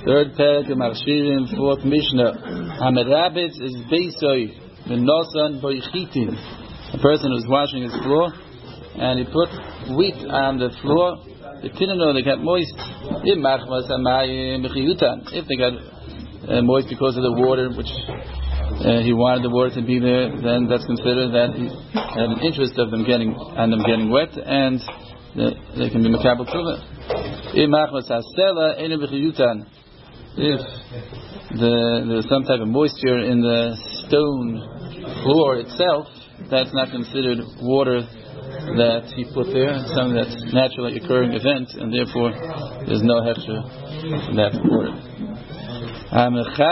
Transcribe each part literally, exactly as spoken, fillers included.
Third parak of Marshirim, fourth Mishnah. Hamerabitz is beisoi v'nosan boichitin. A person who's washing his floor and he put wheat on the floor. The tinano they got moist. If they got uh, moist because of the water, which uh, he wanted the water to be there, then that's considered that he had an interest of them getting and them getting wet, and the, they can be makabel tuma. If the, there's some type of moisture in the stone floor itself, that's not considered water that he put there, something that's naturally occurring event, and therefore there's no hefsher in that water. A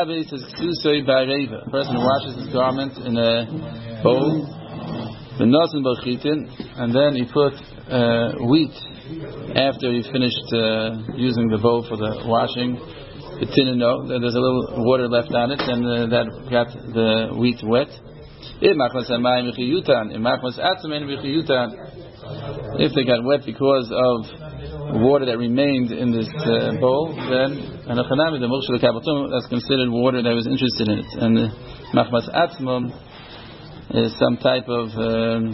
person who washes his garment in a bowl, and then he put uh, wheat after he finished uh, using the bowl for the washing. The tinino, there's a little water left on it, and uh, that got the wheat wet. If they got wet because of water that remained in this uh, bowl, then that's considered water that was interested in it. And the machmas atzmum is some type of um,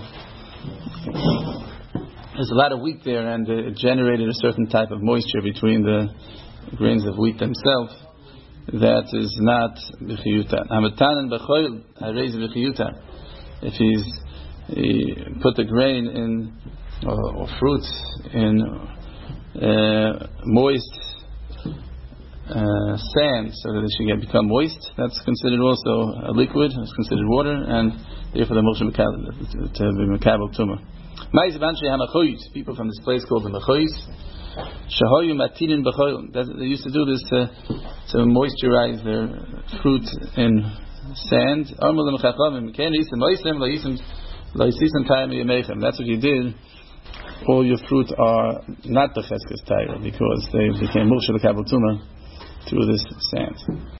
there's a lot of wheat there, and it generated a certain type of moisture between the grains of wheat themselves. That is not b'chiyutan. Hamatanan b'choil harei ze b'chiyutan. If he's he put the grain in or, or fruits in uh, moist uh, sand, so that it should get become moist, that's considered also a liquid. It's considered water, and therefore the moksha to be makabel tuma. People from this place called the Mechois. Shahoyu matinin b'choil. They used to do this to, to moisturize their fruit in sand. That's what you did. All your fruit are not b'cheskes taira because they became mulshel kabel tuma through this sand.